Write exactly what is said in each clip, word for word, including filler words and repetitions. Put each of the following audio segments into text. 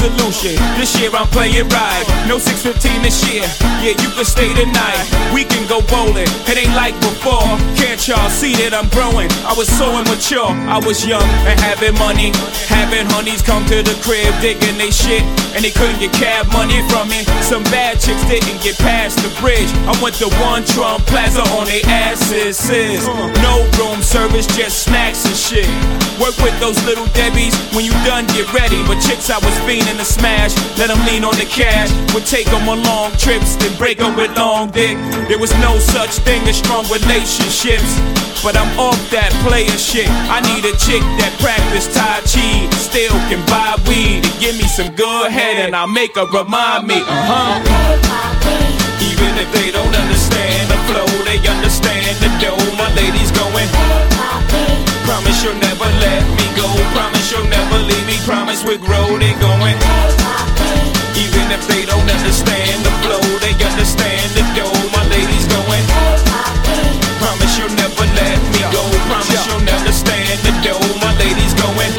resolution. This year I'm playing right. No six fifteen this year. Yeah, you can stay tonight. We can go bowling. It ain't like before. Can't y'all see that I'm growing? I was so immature. I was young and having money. Having honeys come to the crib digging they shit, and they couldn't get cab money from me. Some bad chicks didn't get past the bridge. I went to One Trump Plaza on they asses. No room service, just snacks and shit. Work with those little Debbies. When you done, get ready. But chicks I was fiending to smash, let them lean on the cash. Would take them on long trips, then break up with long dick. There was no such thing as strong relationships, but I'm off that player shit. I need a chick that practice Tai Chi, still can buy weed and give me some good head, and I'll make her remind me. Uh-huh. Even if they don't understand the flow, they understand the dough. My ladies going. Promise you'll never let me go. Promise you'll never leave me. Promise we'll grow. They going. Even if they don't understand the flow, they understand the dough. My ladies going. Promise you'll never let me go. Promise you'll never stand the dough. My ladies going.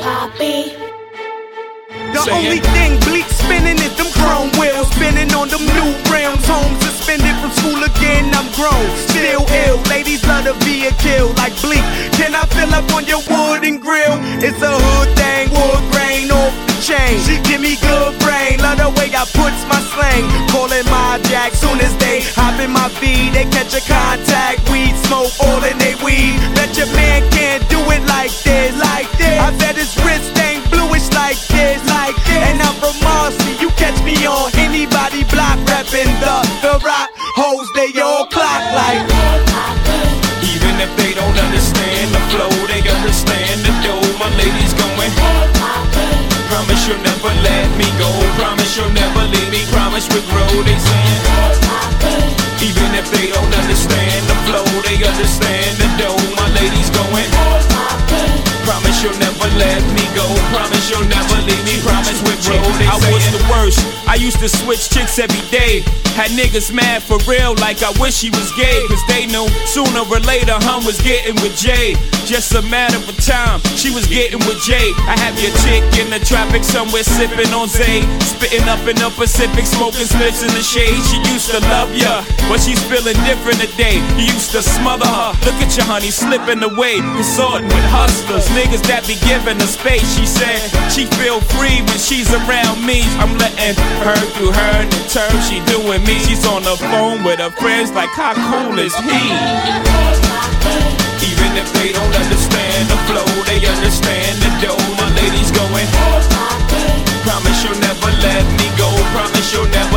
The only thing bleak spinning is them chrome wheels, spinning on them new rims. Home suspended from school again, I'm grown, still ill. Ladies love to be a kill like bleak. Can I fill up on your wood and grill? It's a hood thing, wood grain off the chain. Give me good brain, love the way I puts my slang. Calling my jack, soon as they hop in my V, they catch a contact. Weed smoke all in they weed. Bet your man can't do it like this, like this. I bet his wrist ain't bluish like this, like this. And I'm from Marcy, you catch me on anybody block rapping the the rock hoes, they all clock like. Even if they don't understand the flow, they understand the dough. My ladies going. Promise you'll never let me go. Promise you'll never leave me. Promise we'll grow. They saying. Even if they don't understand the flow, they understand the dough. My ladies going. Promise you'll never let me go. Promise you'll never leave me. Promise we'll grow. They I was the worst. I used to switch chicks every day. Had niggas mad for real, like I wish he was gay. Cause they knew sooner or later Hum was getting with Jay. Just a matter of time, she was getting with Jay. I have your chick in the traffic somewhere sipping on Zay, spitting up in the Pacific, smoking spliffs in the shade. She used to love ya, but she's feeling different today. You used to smother her, look at your honey slipping away, consorting with hustlers, niggas that be giving her space. She said she feel free when she's around me. I'm letting her do her and the terms she doing me. She's on the phone with her friends like how cool is he? Even if they don't understand the flow, they understand the dough. My ladies going. Promise you'll never let me go. Promise you'll never